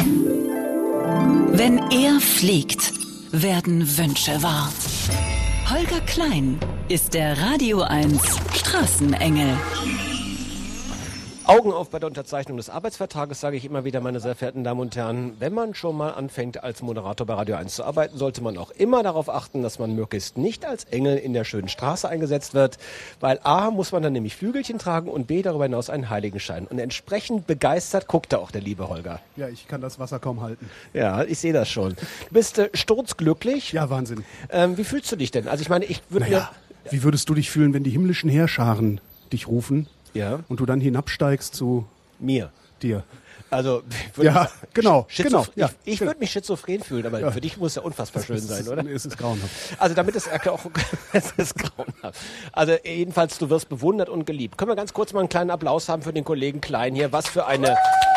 Wenn er fliegt, werden Wünsche wahr. Holger Klein ist der Radio 1 Straßenengel. Augen auf bei der Unterzeichnung des Arbeitsvertrages, sage ich immer wieder, meine sehr verehrten Damen und Herren. Wenn man schon mal anfängt, als Moderator bei Radio 1 zu arbeiten, sollte man auch immer darauf achten, dass man möglichst nicht als Engel in der schönen Straße eingesetzt wird, weil A, muss man dann nämlich Flügelchen tragen und B, darüber hinaus einen Heiligenschein. Und entsprechend begeistert guckte auch der liebe Holger. Ja, ich kann das Wasser kaum halten. Ja, ich sehe das schon. Du bist sturzglücklich. Ja, Wahnsinn. Wie fühlst du dich denn? Also ich meine, ich würde wie würdest du dich fühlen, wenn die himmlischen Heerscharen dich rufen? Ja. Und du dann hinabsteigst zu mir. Dir. Also, ja, genau. Ja, ich würde mich schizophren fühlen, aber für dich muss es ja unfassbar schön sein, oder? Es ist grauenhaft. Also damit ist auch, es ist grauenhaft. Also jedenfalls, du wirst bewundert und geliebt. Können wir ganz kurz mal einen kleinen Applaus haben für den Kollegen Klein hier? Was für eine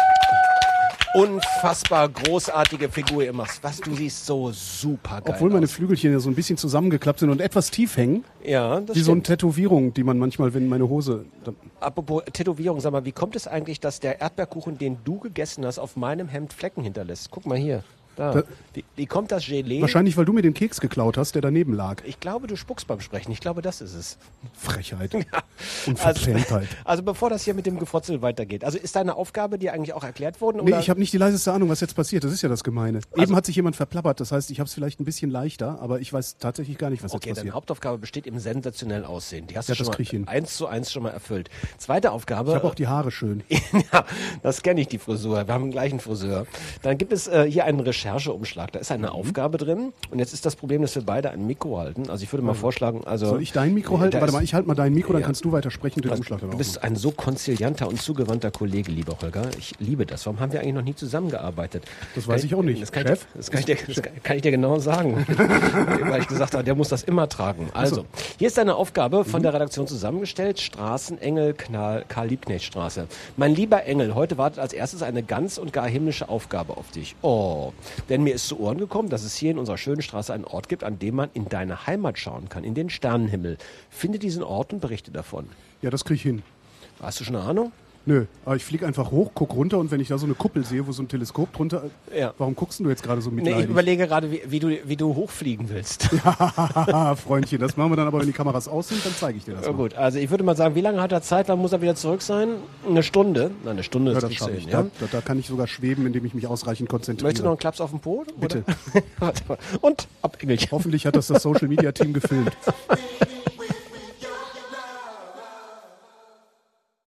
unfassbar großartige Figur ihr machst. Was, du siehst so super geil Obwohl meine aus. Flügelchen ja so ein bisschen zusammengeklappt sind und etwas tief hängen. Ja, das wie stimmt. so eine Tätowierung, die man manchmal, wenn meine Hose... Apropos Tätowierung, sag mal, wie kommt es eigentlich, dass der Erdbeerkuchen, den du gegessen hast, auf meinem Hemd Flecken hinterlässt? Guck mal hier. Da. Wie kommt das Gelee? Wahrscheinlich, weil du mir den Keks geklaut hast, der daneben lag. Ich glaube, du spuckst beim Sprechen. Ich glaube, das ist es. Frechheit. Und Verklemmtheit. Also bevor das hier mit dem Gefrotzel weitergeht. Also ist deine Aufgabe dir eigentlich auch erklärt worden? Nee, oder? ich habe nicht die leiseste Ahnung, was jetzt passiert. Das ist ja das Gemeine. Eben hat sich jemand verplappert. Das heißt, ich habe es vielleicht ein bisschen leichter, aber ich weiß tatsächlich gar nicht, was jetzt Okay, passiert. deine Hauptaufgabe besteht im sensationell Aussehen. Die hast du Ja, das schon krieg ich hin. mal 1:1 schon mal erfüllt. Zweite Aufgabe. Ich habe auch die Haare schön. Ja, das kenne ich, die Frisur. Wir haben den gleichen Friseur. Dann gibt es hier einen Rechercheumschlag. Da ist eine Aufgabe drin. Und jetzt ist das Problem, dass wir beide ein Mikro halten. Also ich würde mal vorschlagen, also... Soll ich dein Mikro halten? Warte mal, ich halte mal dein Mikro, dann Ja. kannst du weiter sprechen und den Umschlag dann Du auch bist ein so konzilianter und zugewandter Kollege, lieber Holger. Ich liebe das. Warum haben wir eigentlich noch nie zusammengearbeitet? Das weiß ich auch nicht. Das kann, Chef? das kann ich dir genau sagen. Weil ich gesagt habe, der muss das immer tragen. Also, hier ist deine Aufgabe von der Redaktion zusammengestellt. Straßenengel, Karl-Liebknecht-Straße. Mein lieber Engel, heute wartet als erstes eine ganz und gar himmlische Aufgabe auf dich. Oh, denn mir ist zu Ohren gekommen, dass es hier in unserer schönen Straße einen Ort gibt, an dem man in deine Heimat schauen kann, in den Sternenhimmel. Finde diesen Ort und berichte davon. Ja, das krieg ich hin. Hast du schon eine Ahnung? Nö, aber ich fliege einfach hoch, guck runter und wenn ich da so eine Kuppel sehe, wo so ein Teleskop drunter... Ja. Warum guckst du jetzt gerade so Nee, mitleidig? ich überlege gerade, wie du hochfliegen willst. Haha, Freundchen, das machen wir dann aber, wenn die Kameras aus sind, dann zeige ich dir das Ja, mal. gut, also ich würde mal sagen, wie lange hat er Zeit? Wann muss er wieder zurück sein? Eine Stunde? Nein, eine Stunde, Ja, das kriegst du schaffe ich. hin, ja? Da kann ich sogar schweben, indem ich mich ausreichend konzentriere. Möchtest du noch einen Klaps auf den Po? Bitte. Warte mal. Und ab Engelchen. Hoffentlich hat das Social Media Team gefilmt.